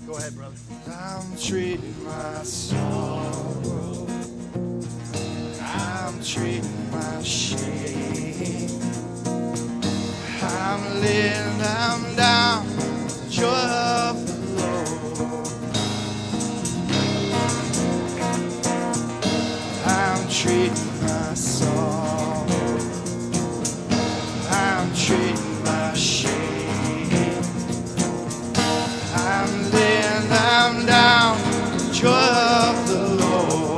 Go ahead, brother. I'm treating my sorrow. I'm treating my shame. I'm laying them down. The joy of the Lord. I'm treating my sorrow. I'm treating my shame. I'm laying them down. The joy of the Lord.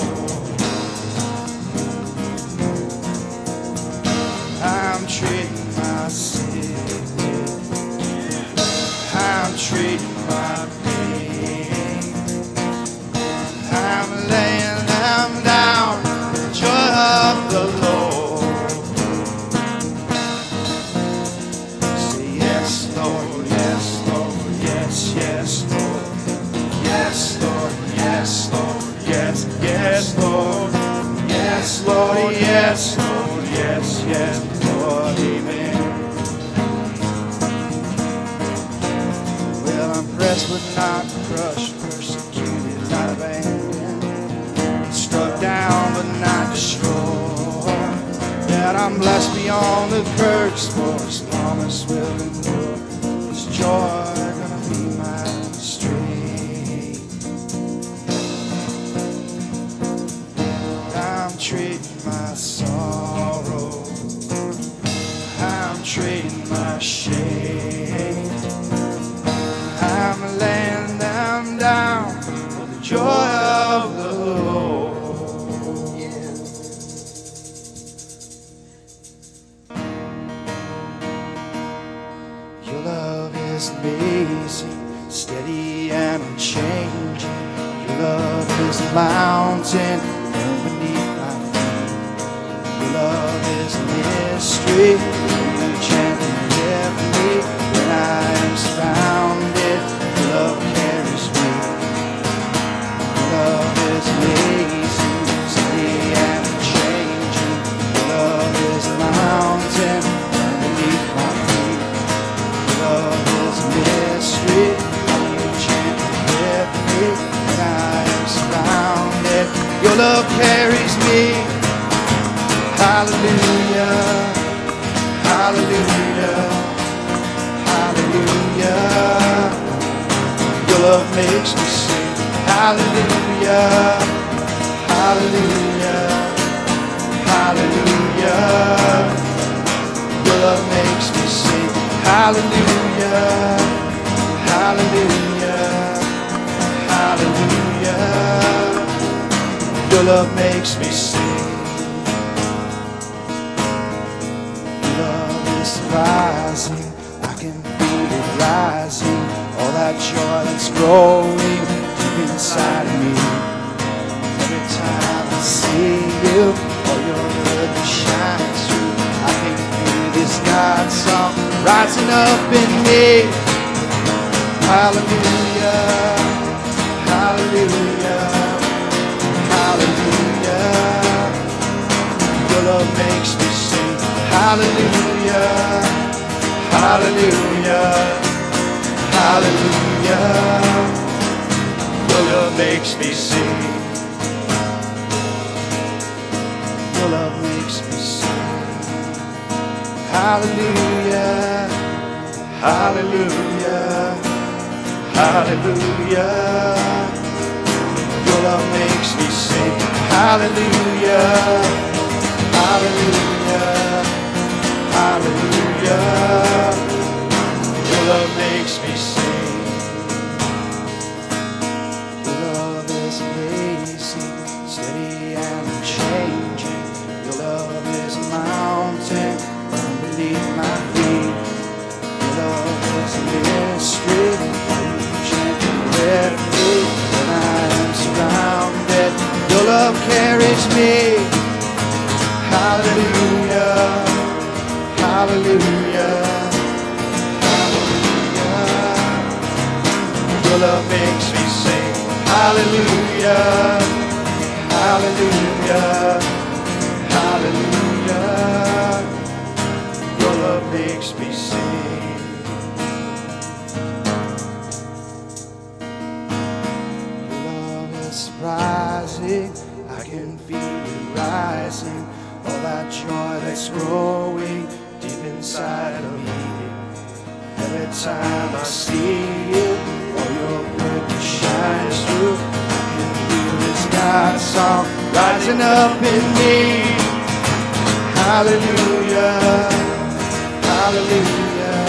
I'm treating my sickness. I'm treating my pain. I'm laying them down. The joy of the Lord. Say yes, Lord, yes, Lord, yes, yes, Lord. Yes, Lord, yes, Lord, yes, yes, Lord. Yes, Lord, yes, Lord, yes, yes, Lord, amen. Well, I'm pressed but not crushed, persecuted, not abandoned, struck down but not destroyed. That I'm blessed beyond the curse, for His promise will endure. His joy gonna be my strength. I'm trading my sorrow. I'm trading my shame. I'm laying them down for the joy of the Lord. Yeah. Your love is amazing, steady and unchanging. Your love is a mountain beneath my feet. Your love is a mystery. You gently lift me when I am surrounded. Your love carries me. Your love is amazing, steady and unchanging. Your love is a mountain beneath my feet. Your love is a mystery. You gently lift me when I am surrounded. Your love carries me. Hallelujah, hallelujah, hallelujah. Your love makes me sing. Hallelujah, hallelujah, hallelujah. Your love makes me sing. Hallelujah, hallelujah, hallelujah. Your love makes me sing. Rising, I can feel it rising. All that joy that's growing deep inside of me. Every time I see you, all your goodness shines through. I can hear this God song rising up in me. Hallelujah, hallelujah, hallelujah. Your love makes me sing. Hallelujah, hallelujah, hallelujah. Your love makes me sing. Your love makes me sing. Hallelujah, hallelujah, hallelujah. Your love makes me sing. Hallelujah, hallelujah, hallelujah. Your love makes me sing. Your love is amazing, steady and unchanging. Your love is a mountain firm beneath my feet. Your love is a mystery. You gently lift me when I am surrounded. Your love carries me. Hallelujah, hallelujah, hallelujah. Your love makes me sing. Hallelujah, hallelujah, hallelujah. Your love makes me sing. surprising. I can feel it rising, all that joy that's growing deep inside of me. Every time I see you, all your goodness shines through. I can feel this God song rising up in me. Hallelujah, hallelujah,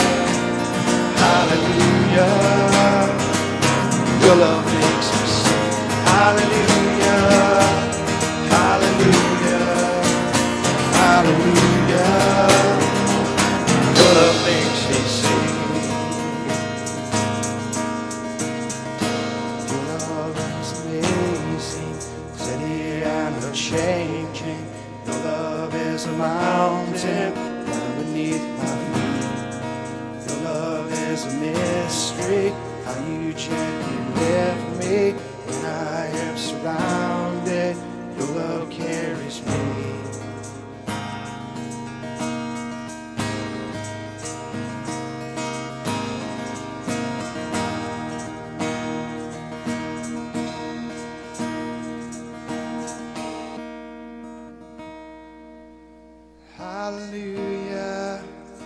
hallelujah. Your love makes me sing. Hallelujah, hallelujah, hallelujah. Your love makes me sing. Your love is amazing, steady and unchanging. Your love is a mountain right beneath my feet. Your love is a mystery, how you gently lift me when I am surrounded. Your love carries me. Hallelujah,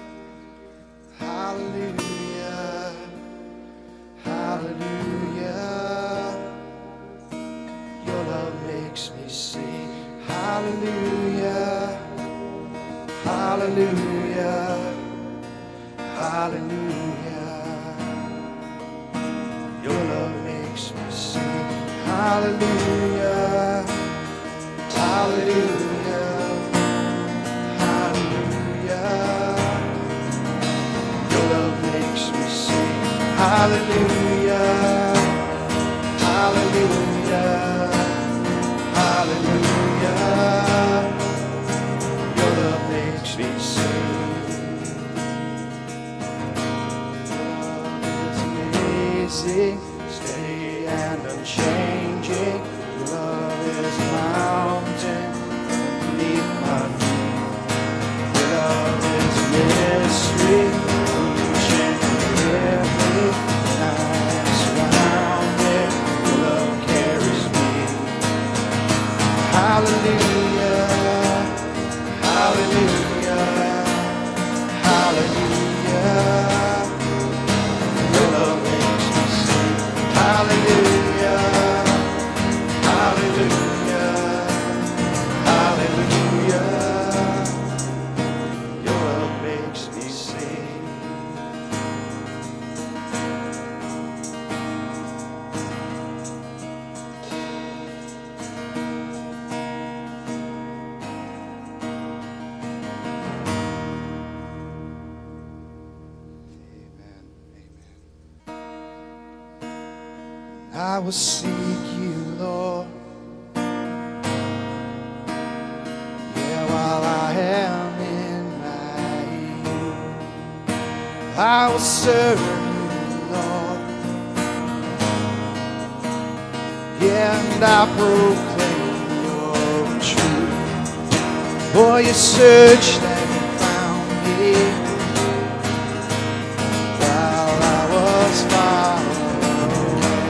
hallelujah, hallelujah. Your love makes me sing. Hallelujah, hallelujah, hallelujah. Your love makes me sing. Hallelujah, hallelujah. Hallelujah, hallelujah, hallelujah. Your love makes me sing. Your love is amazing, steady and unchanging. Your love is a mountain beneath my feet. Your love is a mystery. Hallelujah, hallelujah, hallelujah. Your love makes me sing. Hallelujah, hallelujah, hallelujah. Your love makes me sing. I will seek you, Lord. Yeah, while I am in my youth, I will serve you, Lord. Yeah, and I proclaim your truth. For you searched and you found me while I was far away.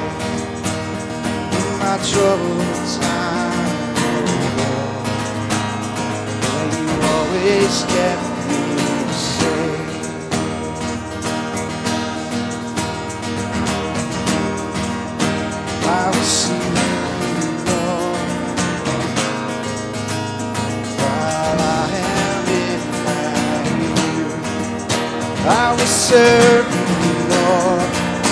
My troubled time, but you always kept me safe. I will see you, Lord, while I am in my youth. I will serve you, Lord.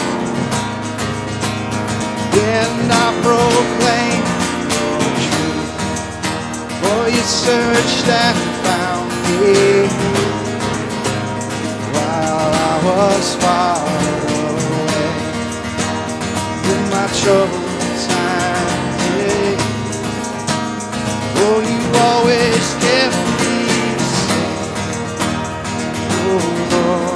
And I proclaim your truth, for you searched and found me while I was far away. In my troubled time, oh, you always kept me safe. Oh, Lord.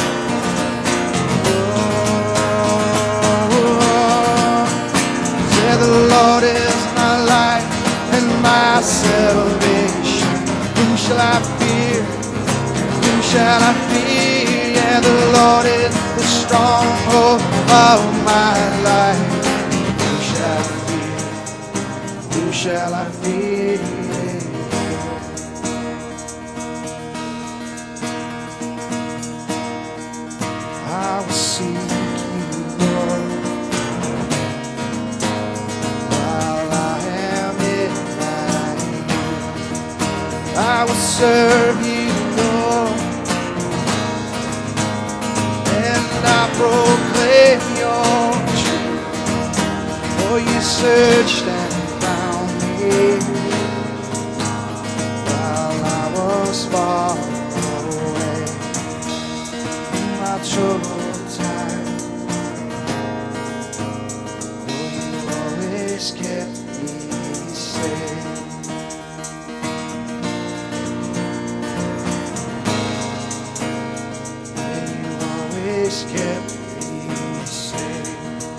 The Lord is my light and my salvation. Whom shall I fear? Whom shall I fear? Yeah, the Lord is the stronghold of my life. Whom shall I fear? shall I fear? I will seek you, Lord, while I am in thy need. I will serve you, Lord, and I proclaim your truth. For you searched and found me while I was far away in my troubled time. Oh, you always kept me safe. Kept me safe.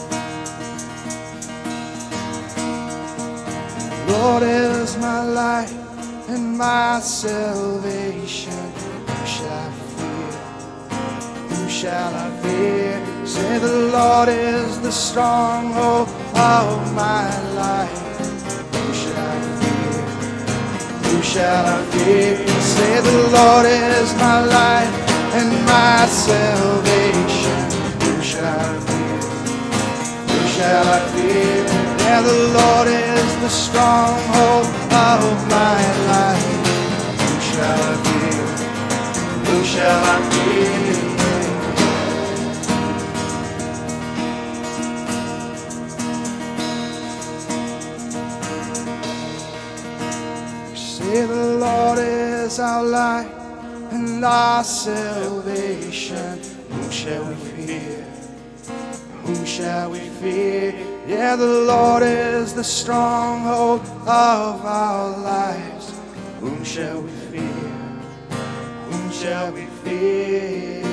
Lord is my light and my salvation. Who shall I fear? Who shall I fear? Say the Lord is the stronghold of my life. Who shall I fear? Who shall I fear? Say the Lord is my light and my salvation. Who shall I fear? Who shall I fear? Yeah, the Lord is the stronghold of my life. Who shall I fear? Who shall I fear? Say the Lord is our light and our salvation. Whom shall we fear? Whom shall we fear? Yeah, the Lord is the stronghold of our lives. Whom shall we fear? Whom shall we fear?